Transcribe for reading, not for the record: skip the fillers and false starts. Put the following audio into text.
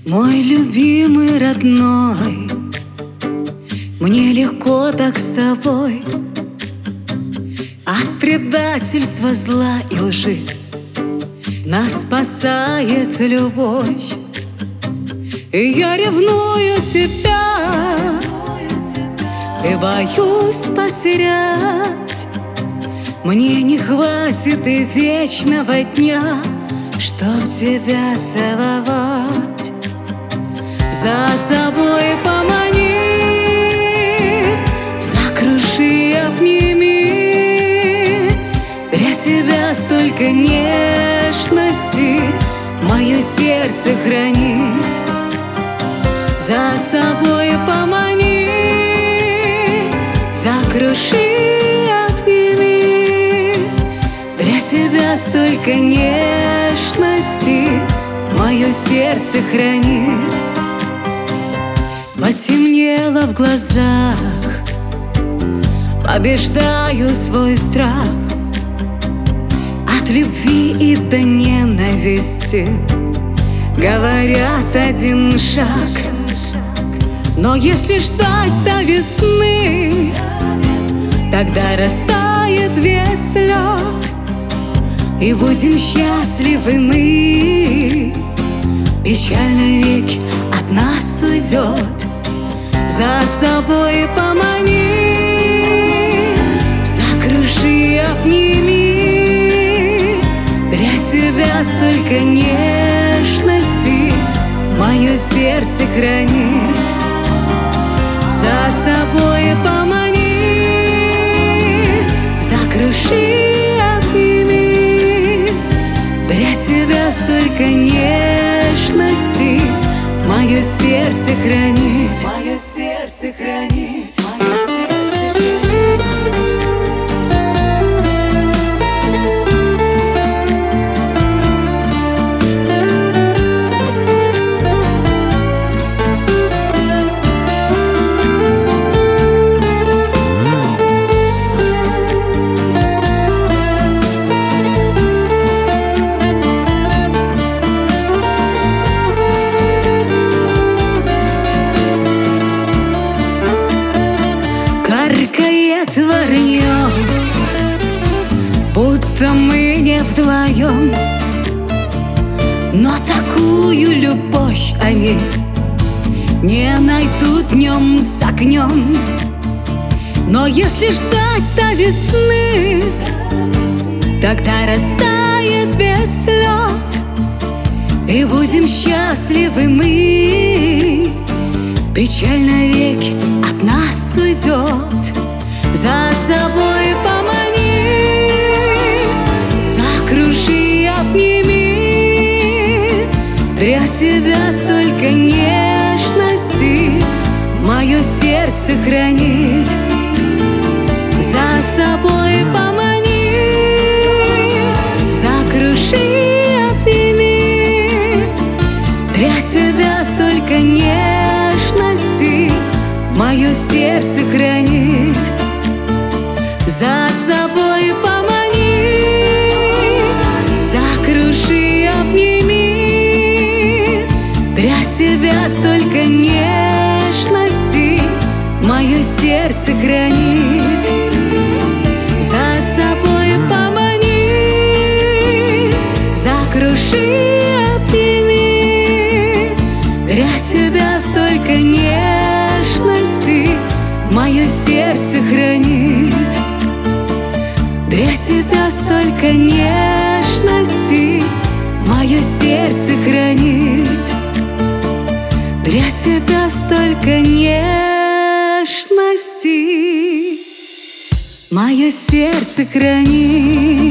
Мой любимый родной, мне легко так с тобой. От предательства, зла и лжи нас спасает любовь. И я ревную тебя и боюсь потерять. Мне не хватит и вечного дня, чтоб тебя целовать. За собой помани, закружи, обними. Для тебя столько нежности мое сердце хранит. За собой помани, закружи, обними. Для тебя столько нежности мое сердце хранит. Потемнело в глазах, побеждаю свой страх. От любви и до ненависти говорят один шаг. Но если ждать до весны, тогда растает весь лед, и будем счастливы мы. Печаль навеки от нас уйдет. За собой помани, закружи, обними. Для тебя столько нежности мое сердце хранит. За собой помани, закружи, обними. Для тебя столько нежности мое сердце хранит. Мое сердце хранит. Мое сердце каркает вранье, будто мы не вдвоем. Но такую любовь они не найдут днем с огнем. Но если ждать до весны, тогда растает весь лед, и будем счастливы мы. Печаль навеки от нас уйдет. За собой помани, закружи, обними. Для тебя столько нежности мое сердце хранит. За собой помани, закружи, обними. Для тебя столько нежности мое сердце хранит. За собой помани, закружи, обними. Для тебя столько нежности мое сердце хранит. За собой помани, закружи, обними. Для тебя столько нежности мое сердце хранит. Для тебя столько нежности мое сердце хранит. Для тебя столько нежности мое сердце хранит.